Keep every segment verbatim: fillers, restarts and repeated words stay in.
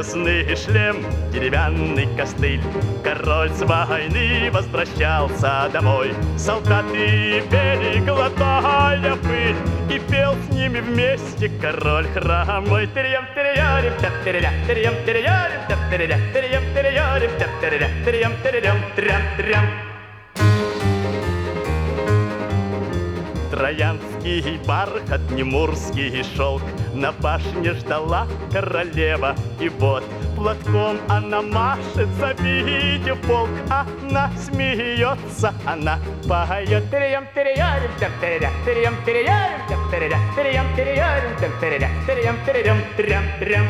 железный шлем, деревянный костыль. Король с войны возвращался домой. Солдаты пели, глотая пыль, и пел с ними вместе король хромой. Терьям, терьярим, тя теря, терьям, терьярим, тя теря, терьям, терьярим, тя теря, терьям, терьям, трям, трям. Троянский бархат, немурский шелк, на башне ждала королева. И вот платком она машет, завидев полк. Она смеется, она поет. Терьям, терьярим, тя теря, терьям, терьярим, тя теря, терьям, терьярим, тя теря, терьям, терьям, трям, трям.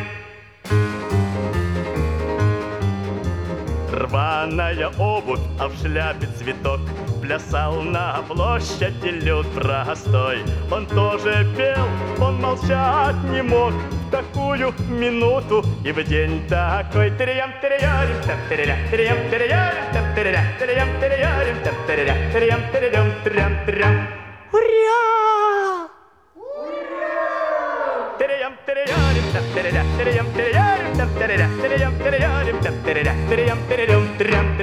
Рваная обувь, а в шляпе цветок, плясал на площади люд простой. Он тоже пел, он молчать не мог в такую минуту и в день такой. Терьям, терьярим, тя теря, терьям, терьярим, тя теря, терьям, терьярим, тя теря, терьям, терьям, трям, трям. Ура! Терьям, терьярим, тя теря, терьям, терьярим, тя теря, терьям, терьярим, тя теря, терьям, терьям, трям.